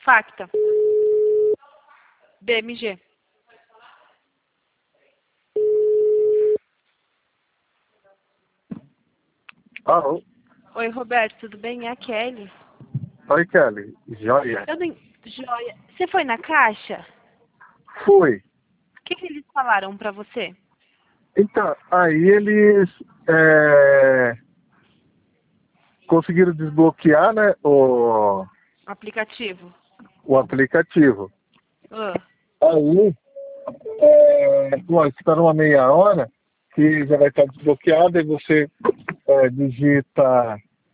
Facta. BMG. Alô? Oi, Roberto, tudo bem? É a Kelly. Oi, Kelly. Joia. Joia. Você foi na caixa? Fui. O que eles falaram pra você? Então, aí eles conseguiram desbloquear, né, Aplicativo. o aplicativo. Ah. Aí, espera uma meia hora que já vai estar desbloqueado e você digita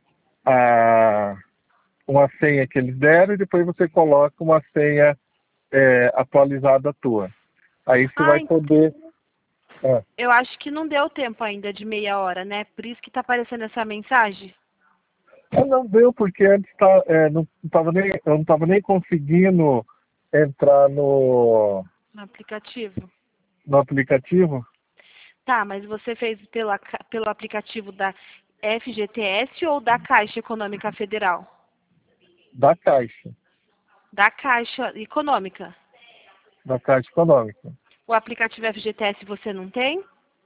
uma senha que eles deram e depois você coloca uma senha atualizada tua. Aí você vai poder... Eu acho que não deu tempo ainda de meia hora, né? Por isso que tá aparecendo essa mensagem. Não deu, porque antes eu não estava nem conseguindo entrar No aplicativo. no aplicativo Tá, mas você fez pelo aplicativo da FGTS ou da Caixa Econômica Federal? da Caixa, Da Caixa Econômica. da Caixa Econômica. O aplicativo FGTS você não tem?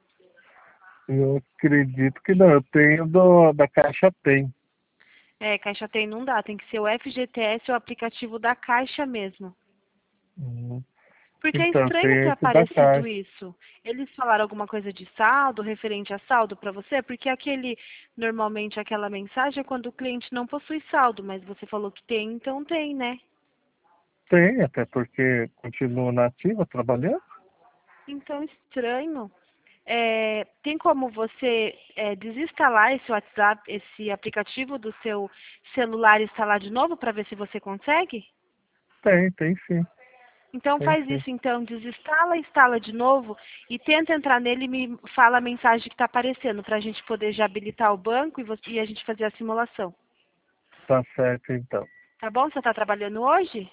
Eu acredito que não, eu tenho da Caixa tem. Caixa tem não dá, tem que ser o FGTS ou o aplicativo da Caixa mesmo. Uhum. Porque é Então, estranho tem ter esse da aparecido Caixa. isso. Eles falaram alguma coisa de saldo, referente a saldo para você? Porque normalmente aquela mensagem é quando o cliente não possui saldo, mas você falou que tem, então tem, né? Tem, até porque continuo nativa, trabalhando. Então, estranho. Tem como você desinstalar esse WhatsApp, esse aplicativo do seu celular e instalar de novo para ver se você consegue? Tem sim. Então Tem faz sim. isso, então, desinstala, instala de novo e tenta entrar nele e me fala a mensagem que está aparecendo para a gente poder já habilitar o banco e a gente fazer a simulação. Tá certo, então. Tá bom? Você está trabalhando hoje?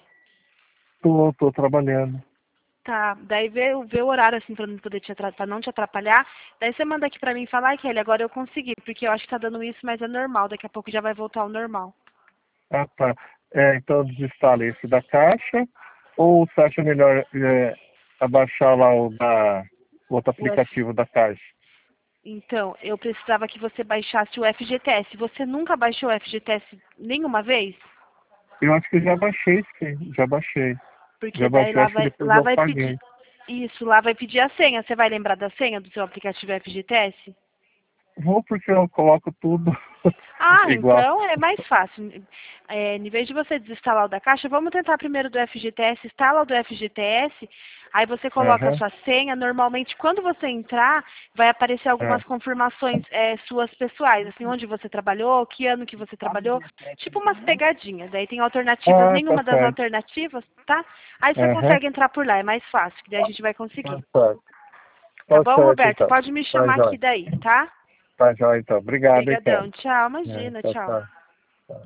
Tô trabalhando. Tá, daí vê o horário assim para não te atrapalhar. Daí você manda aqui para mim e fala, ai Kelly, agora eu consegui, porque eu acho que tá dando isso, mas é normal, daqui a pouco já vai voltar ao normal. Ah, tá. Então desinstala esse da Caixa, ou você acha melhor abaixar lá o outro O F... aplicativo da Caixa? Então, eu precisava que você baixasse o FGTS. Você nunca baixou o FGTS nenhuma vez? Eu acho que já baixei, sim. Já baixei. Porque Já daí baixei, acho que depois lá eu vai pedir. paguei. Isso, lá vai pedir a senha. Você vai lembrar da senha do seu aplicativo FGTS? Vou porque eu coloco tudo Ah, igual. então é mais fácil. Em vez de você desinstalar o da Caixa, vamos tentar primeiro do FGTS. Instala o do FGTS, aí você coloca a Aham. sua senha. Normalmente, quando você entrar, vai aparecer algumas É. confirmações suas pessoais, assim, onde você trabalhou, que ano que você trabalhou, tipo umas pegadinhas. Daí tem alternativas, Ah, tá nenhuma das certo. alternativas, tá? Aí você Aham. consegue entrar por lá, é mais fácil, que daí a gente vai Tá conseguir. certo. Tá Tá bom, certo, Roberto? então. Pode me Tá chamar aqui jóia. daí, tá? Tá jóia, então. Obrigado, hein, Obrigadão. Kelly. Tchau, imagina, Tchau, tchau. tchau.